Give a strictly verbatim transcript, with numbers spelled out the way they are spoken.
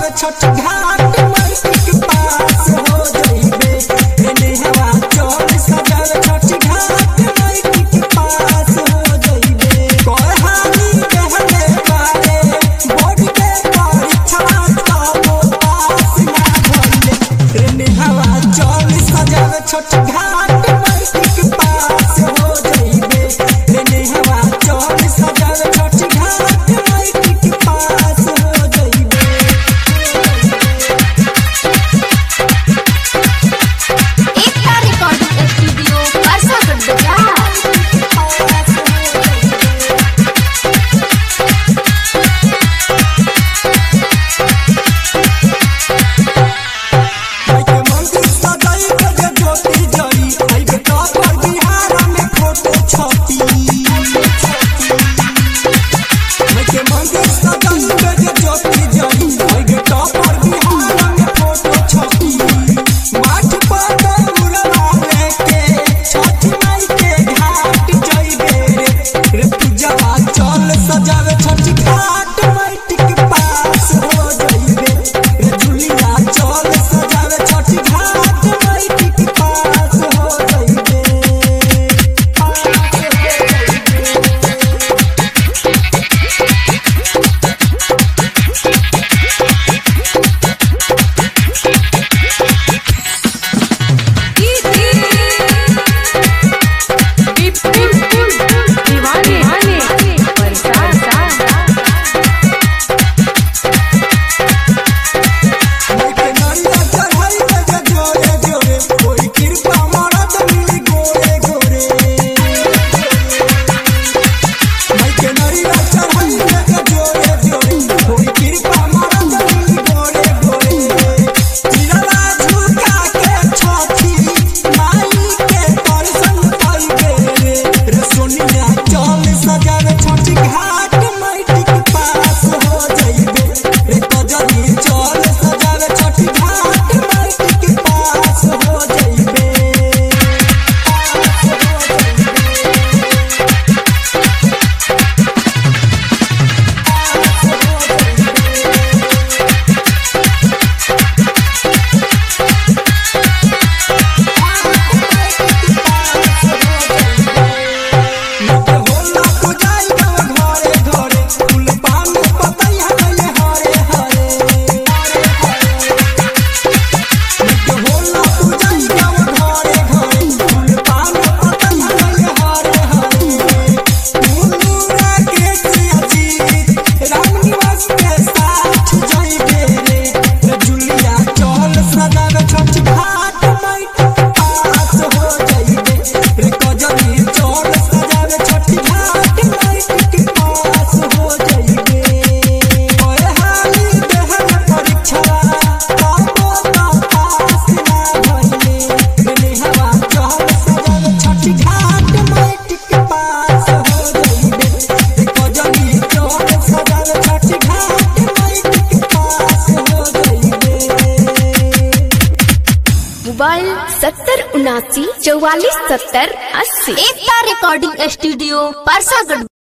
सजावे छठ घाट माटी के पास हो जाइबे एने हवा चल सजावे छठ घाट माटी के पास हो जाइबे कोई हानि कहले बारे बॉडी के परीक्षा तो पास ना भइले एने हवा चल सजावे छठ घाट माटी के पास हो जाइबे एने हवा चल सजावे छठ घाट माटी के पास हो जाइबे। एकता रिकॉर्डिंग स्टूडियो परसागढ़ बाजार। के मंदिर सजाई के ज्योति जड़ी आई बेटा पर बिहार में फोटो छपी मैं के मंदिर सजाई के ज्योति जड़ी आई बेटा पर बिहार में फोटो छपी माथ पर दौड़ा लेके छठ माई के घाट जाइबे रे रे पूजा चल सजावे छठ घाट माटी के पास हो जाइबे रे झुलिया चल सजावे छठ घाट माटी के पास हो जाइबे पास के नरिया चढ़ाई के जोरे जोरे कोई कृपा मरद मिली गोरे गोरे मैं के नरिया चढ़ाई के जोरे जोरे कोई कृपा मरद मिली गोरे गोरे तिरवा झुका के छठी माई के दर्शन कइबे रे रे सोनिया चल सजावे छठ घाट माटी के पास हो जाइबे रे कजरी चल सजावे छठ घाट माटी के पास हो जाइबे पास हो जाइबे होला पुजाई घरे घरे फूल पान पतैया गइले हरे हरे होला पुजाई घरे घरे फूल पान पतैया गइले हरे हरे मुनुरा के अजीत राम निवास के साथ जाइबे रे रे झुलिया चल सजावे छठ घाट माटी के पास हो जाइबे रे कजरी चल सजावे छठ घाट माटी के पास हो जाइबे ओए हाली देहन परीक्षा तो तो पास ना भइले एने हवा चल सजावे छठ घाट माटी के पास हो जाइबे रे कजरी चल सजावे छठ घाट माटी के पास हो जाइबे। मोबाइल सत्तर उनासी चौवालीस सत्तर अस्सी। Ekta recording studio Parsagarh.